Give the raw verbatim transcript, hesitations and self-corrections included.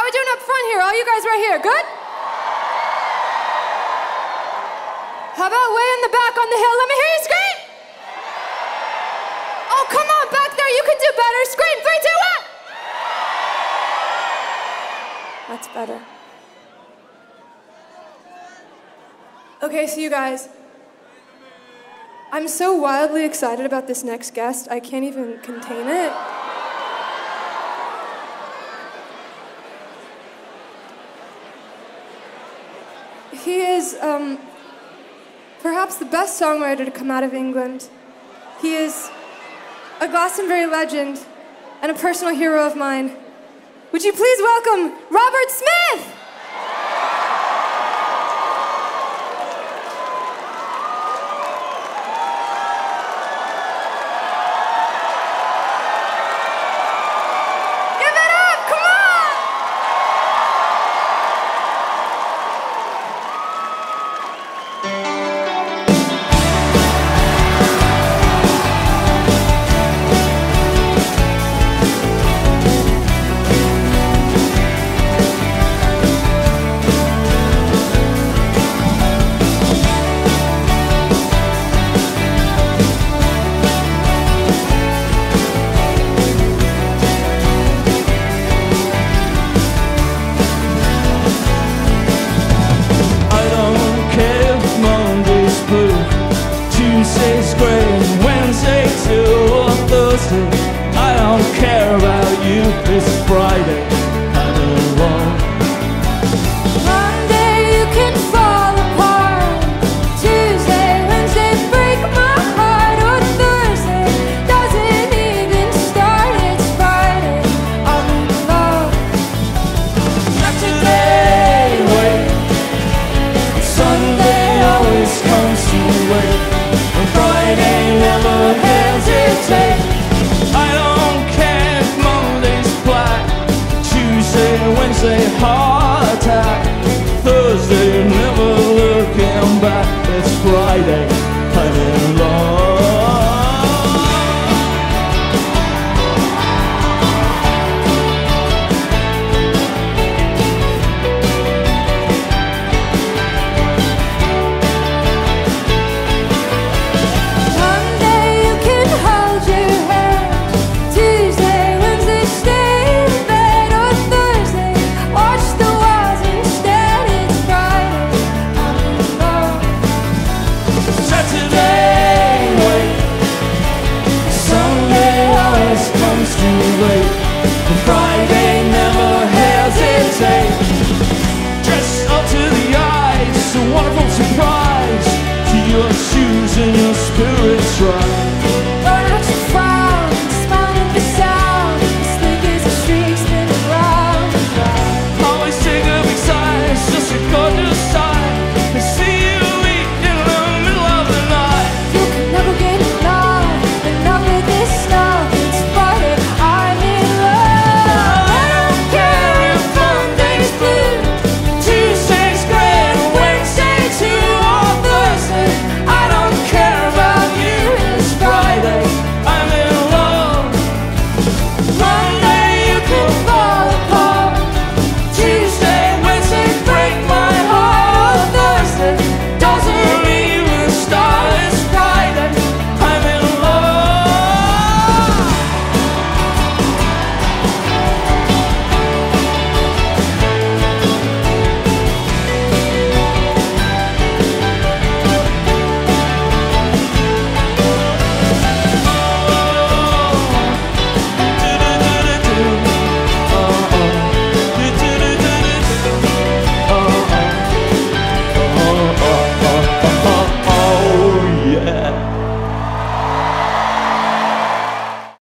we doing up front here? All you guys right here, good? How about way in the back on the hill? Let me hear you scream! Oh, come on, back there, you can do better. Scream, three, two, one! That's better. Okay, so you guys, I'm so wildly excited about this next guest, I can't even contain it. He is um, perhaps the best songwriter to come out of England. He is a Glastonbury legend and a personal hero of mine. Would you please welcome Robert Smith? Give it up, come on! Tuesday's great, Wednesday till Thursday. I don't care about you, it's Friday, I'm alone. Monday you can fall apart. Tuesday, Wednesday break my heart. Or Thursday doesn't even start. It's Friday, I'm in love. Saturday, wait. Sunday always comes too late. Friday never hesitate. I don't care if Monday's black. Tuesday, Wednesday, heart attack. Thursday, never looking back. It's Friday, I'm in love. Friday never hesitate. Dressed up to the eyes, a wonderful surprise. To your shoes and your spirits rise.